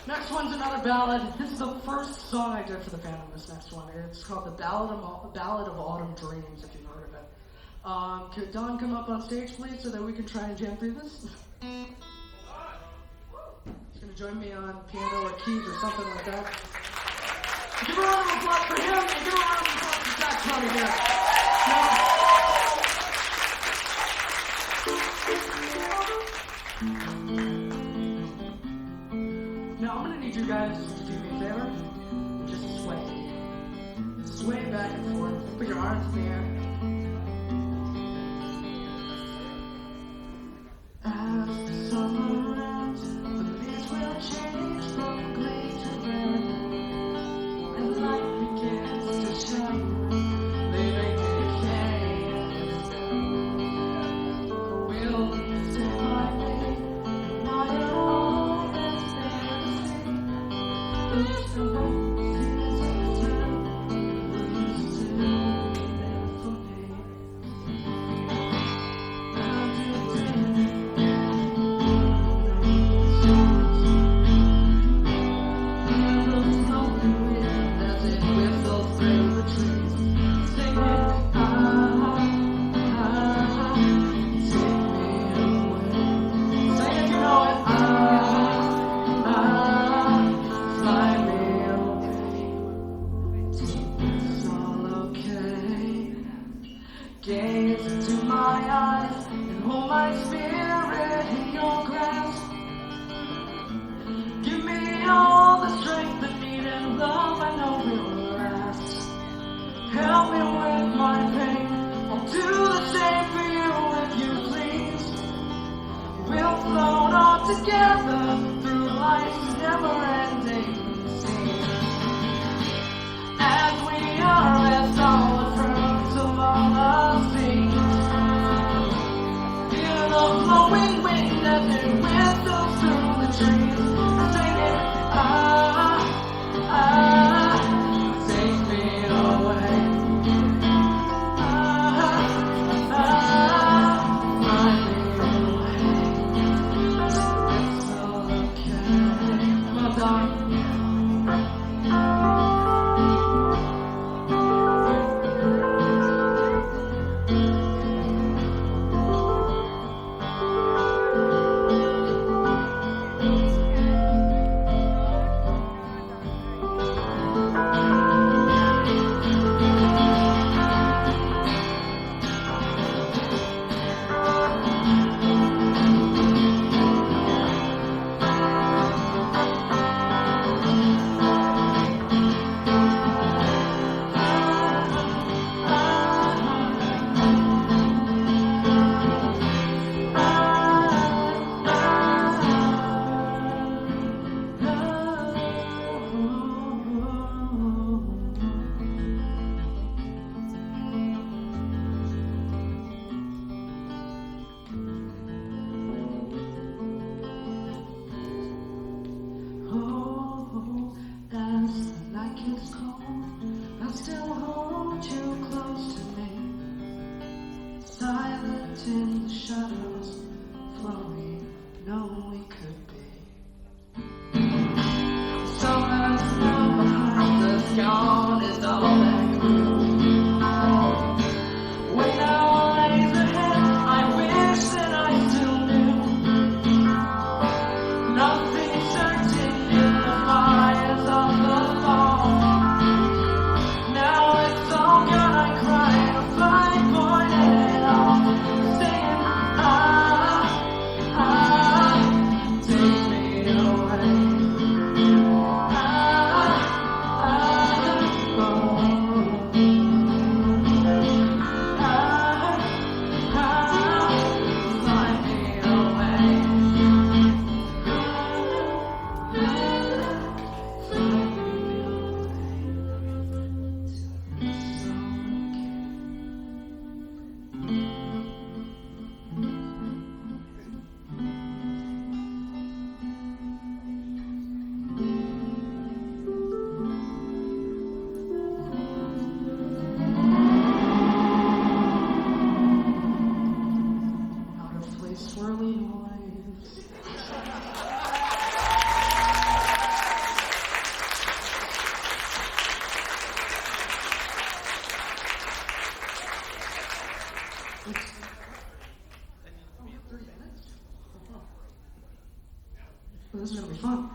Next one's another ballad. This is the first song I did for the band on this next one. It's called the Ballad of Autumn Dreams, if you've heard of it. Could Don come up on stage, please, so that we can try and jam through this? He's going to join me on piano or keys or something like that. Give a round of applause for him, and give a round of applause for Jack Tony here. Now I'm going to need you guys to do me a favor. Just sway. Sway back and forth. Put your arms in the air. As the summer ends, the leaves will change from green to red, and light begins to shine, leaving decay. We'll stay by me, not at all that's there to see. There's the roses in the town, used to be there for me. Gaze into my eyes and hold my spirit in your grasp. Give me all the strength I need and love I know will last. Help me with my pain, I'll do the same for you if you please. We'll float on together through life's never-ending sea. As we are as all the fruits of all the seas. Feel the flowing wind as it whistles through the trees. Sing it, take me away. Fly me away. It's all okay. Well done. This is gonna be fun.